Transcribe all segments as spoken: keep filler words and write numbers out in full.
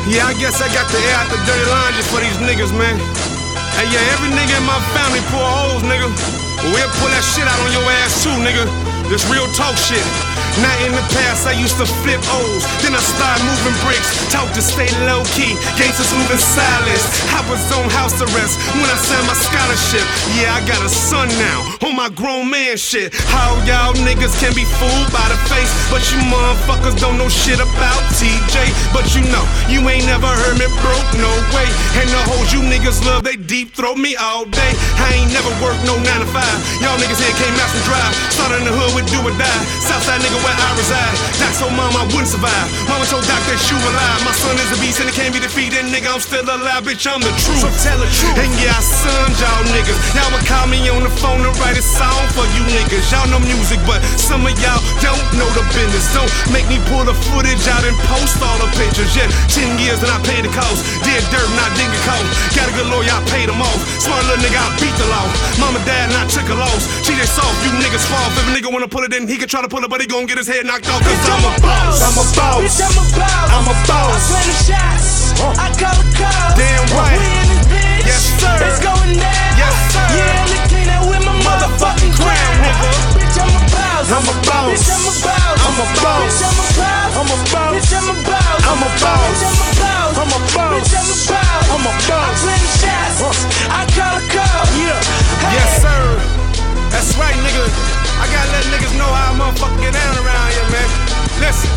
Yeah, I guess I got to air out the dirty laundry for these niggas, man. Hey, yeah, every nigga in my family pull holes, nigga. But we'll pull that shit out on your ass too, nigga. This real talk shit. Now in the past I used to flip O's, then I started moving bricks. Talk to stay low key, gangsters moving silence. I was on house arrest when I signed my scholarship. Yeah, I got a son now, on my grown man shit. How y'all niggas can be fooled by the face, but you motherfuckers don't know shit about T J. But you know, you ain't never heard me broke, no way. And the hoes you niggas love, they deep throat me all day. I ain't never worked no nine to five. Y'all niggas here came out from drive. Started in the hood with do or die. Southside nigga where I reside. Doc told mom I wouldn't survive. Mama told Doc that you alive. My son is a beast and it can't be defeated. Nigga, I'm still alive, bitch, I'm the truth. So tell the truth. And yeah, I sons y'all niggas. Y'all would call me on the phone to write a song for you niggas. Y'all know music, but some of y'all don't know the business. Don't make me pull the footage out and post all the pictures. Yeah, ten years and I paid the cost. Did dirt and I didn't get caught. Got a good lawyer, I paid him off. Smart little nigga, I beat the law. Mama, dad, and I took a loss. She just soft, you niggas fall. If a nigga wanna pull it in, he can try to pull it, but he gon' get his head knocked off. Cause I'm a boss. I'm a boss. Bitch, I'm a boss. I'm a boss. I play the shots. Uh. I call the calls. Damn right. We in this bitch. Yes, sir. It's going down. Yes, sir. Yeah, let clean that with my motherfucking crown, nigga. Bitch, I'm a boss. I'm a boss. Bitch, I'm a boss. I'm a boss. Bitch, I'm a boss. I'm a boss. Bitch, I'm a boss. I'm a boss. Bitch, I'm a boss. I'm a boss. Bitch, I'm a boss. I'm a boss. I play the shots. Uh. I call the calls. Yeah. Hey. Yes, sir. That's right, nigga. I gotta let niggas know how a motherfucker get down around here, man. Listen,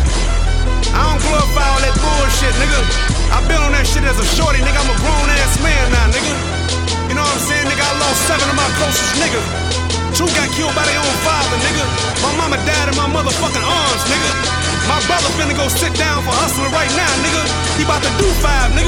I don't glorify all that bullshit, nigga. I been on that shit as a shorty, nigga. I'm a grown ass man now, nigga. You know what I'm saying, nigga? I lost seven of my closest niggas. Two got killed by their own father, nigga. My mama died in my motherfucking arms, nigga. My brother finna go sit down for hustling right now, nigga. He about to do five, nigga.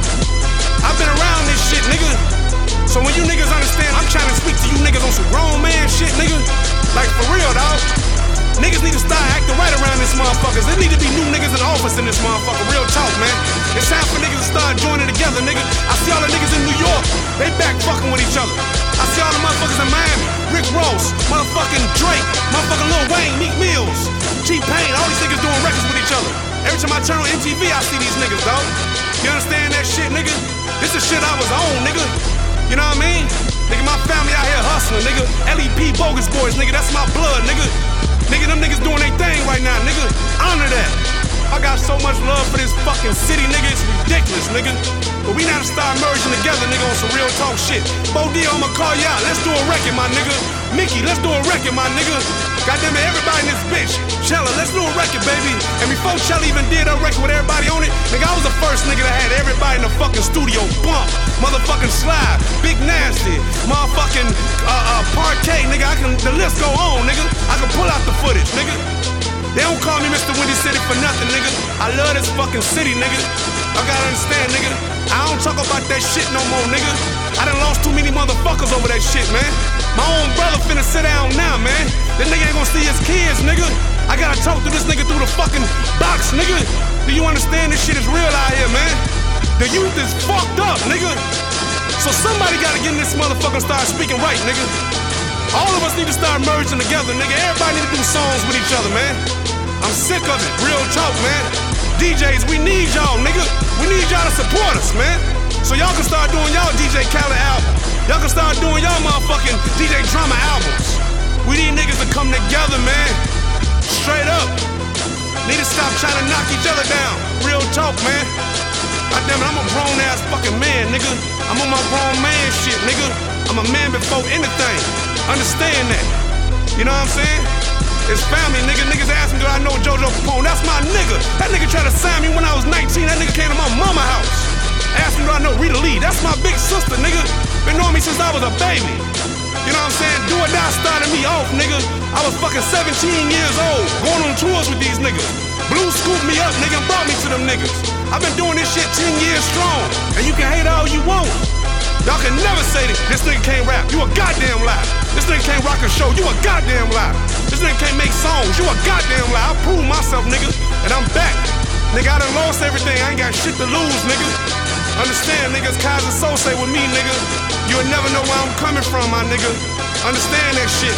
I've been around this shit, nigga. So when you niggas understand, I'm trying to speak to you niggas on some grown man shit, nigga. Like for real, dawg. Niggas need to start acting right around this motherfuckers. There need to be new niggas in office in this motherfucker. Real talk, man. It's time for niggas to start joining together, nigga. I see all the niggas in New York. They back fucking with each other. I see all the motherfuckers in Miami. Rick Ross, motherfucking Drake, motherfucking Lil Wayne, Meek Mills, T-Pain. All these niggas doing records with each other. Every time I turn on M T V, I see these niggas, dawg. You understand that shit, nigga? This is shit I was on, nigga. You know what I mean? Nigga, my family out here hustling, nigga. L E P Bogus Boys, nigga, that's my blood, nigga. Nigga, them niggas doing their thing right now, nigga. Honor that. I got so much love for this fucking city, nigga, it's ridiculous, nigga. But we gotta start merging together, nigga, on some real talk shit. Bo D, I'ma call you out. Let's do a record, my nigga. Mickey, let's do a record, my nigga. Goddamn it, everybody in this bitch. Chella, let's do a record, baby. And before Chella even did a record with everybody on it, nigga, I was the first nigga that had everybody in the fucking studio bump. Motherfucking Slide, Big Nasty, motherfucking uh, uh, Parquet, nigga. I can, the list go on, nigga. I can pull out the footage, nigga. They don't call me Mister Windy City for nothing, nigga. I love this fucking city, nigga. I gotta understand, nigga. I don't talk about that shit no more, nigga. I done lost too many motherfuckers over that shit, man. My own brother finna sit down now, man. That nigga ain't gonna see his kids, nigga. I gotta talk to this nigga through the fucking box, nigga. Do you understand this shit is real out here, man? The youth is fucked up, nigga. So somebody gotta get in this motherfucker and start speaking right, nigga. All of us need to start merging together, nigga. Everybody need to do songs with each other, man. I'm sick of it. Real talk, man. D Js, we need y'all, nigga. We need y'all to support us, man. So y'all can start doing y'all D J Khaled album. Y'all can start doing y'all motherfucking D J Drama albums. We need niggas to come together, man. Straight up. Need to stop trying to knock each other down. Real talk, man. Goddamn it, I'm a grown ass fucking man, nigga. I'm on my grown man shit, nigga. I'm a man before anything. Understand that. You know what I'm saying? It's family, nigga. Niggas ask me, do I know JoJo Capone? That's my nigga. That nigga tried to sign me when I was nineteen. That nigga came to my mama house. Asked me, do I know Rita Lee? That's my big sister, nigga. Been knowing me since I was a baby. You know what I'm saying? Do or Die started me off, nigga. I was fucking seventeen years old, going on tours with these niggas. Blue scooped me up, nigga, and brought me to them niggas. I've been doing this shit ten years strong. And you can hate all you want. Y'all can never say that this nigga can't rap. You a goddamn lie. This nigga can't rock a show. You a goddamn lie. This nigga can't make songs. You a goddamn lie. I proved myself, nigga, and I'm back. Nigga, I done lost everything. I ain't got shit to lose, nigga. Understand, niggas, Kaiser Soul say with me, nigga. You'll never know where I'm coming from, my nigga. Understand that shit.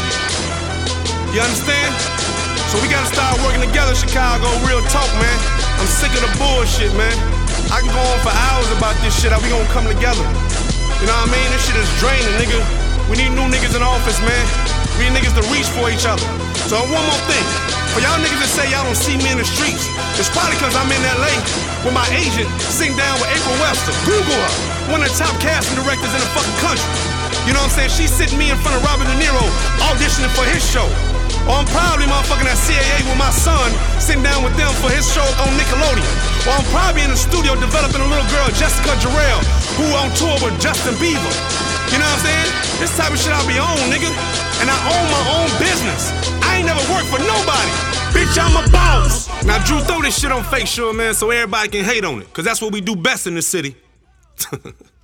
You understand? So we gotta start working together, Chicago. Real talk, man. I'm sick of the bullshit, man. I can go on for hours about this shit, how we gonna come together. You know what I mean? This shit is draining, nigga. We need new niggas in office, man. We need niggas to reach for each other. So one more thing. For y'all niggas that say y'all don't see me in the streets, it's probably cause I'm in L A with my agent sitting down with April Webster. Google her. One of the top casting directors in the fucking country. You know what I'm saying? She's sitting me in front of Robert De Niro auditioning for his show. Or I'm probably motherfucking at C A A with my son sitting down with them for his show on Nickelodeon. Or I'm probably in the studio developing a little girl, Jessica Jarrell, who on tour with Justin Bieber. You know what I'm saying? This type of shit I be on, nigga. And I own my own business. I ain't never worked for nobody. Bitch, I'm a boss. Now, Drew, throw this shit on Fake Sure, man, so everybody can hate on it. Cause that's what we do best in this city.